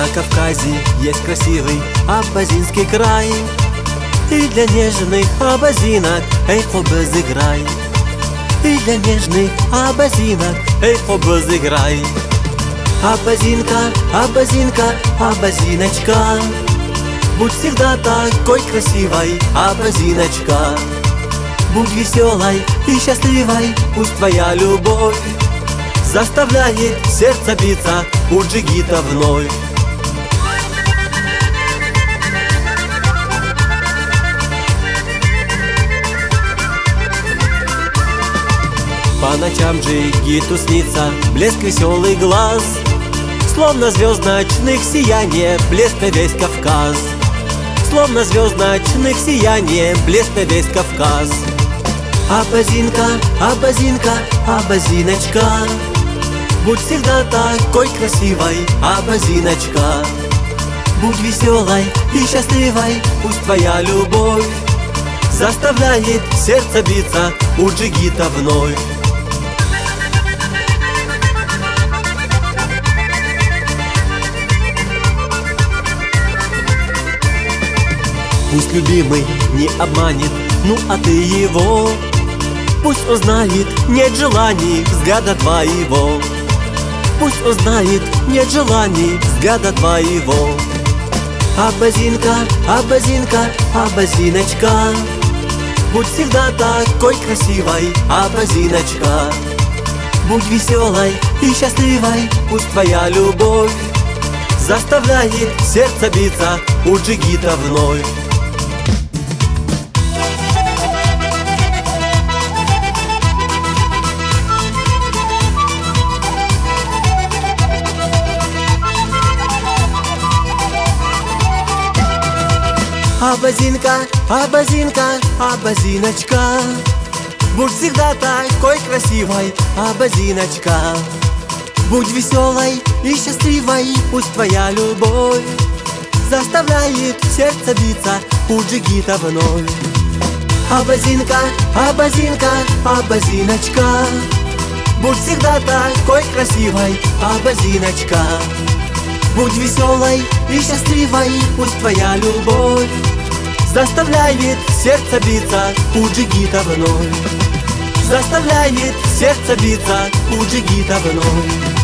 Кавказе есть красивый абазинский край, и для нежных абазинок эй, хобы сыграй. И для нежных абазинок эй, хобы сыграй. Абазинка, абазинка, абазиночка, будь всегда такой красивой, абазиночка. Будь веселой и счастливой, пусть твоя любовь заставляет сердце биться у джигита вновь. По ночам джигиту снится блеск веселый глаз, словно звезд ночных сияние, блеск на весь Кавказ. Словно звезд ночных сияние, блеск на весь Кавказ. Абазинка, абазинка, абазиночка, будь всегда такой красивой, абазиночка. Будь веселой и счастливой, пусть твоя любовь заставляет сердце биться у джигита вновь. Пусть любимый не обманет, ну а ты его, пусть узнает, нет желаний взгляда твоего. Пусть узнает, нет желаний взгляда твоего. Абазинка, абазинка, абазиночка, будь всегда такой красивой, абазиночка. Будь веселой и счастливой, пусть твоя любовь заставляет сердце биться у джигита вновь. Абазинка, абазинка, абазиночка, будь всегда такой красивой, абазиночка. Будь веселой и счастливой, пусть твоя любовь заставляет сердце биться у джигита вновь. Абазинка, абазинка, абазиночка, будь всегда такой красивой, абазиночка. Будь веселой и счастливой, пусть твоя любовь заставляет сердце биться у джигита вновь. Заставляет сердце биться у джигита вновь.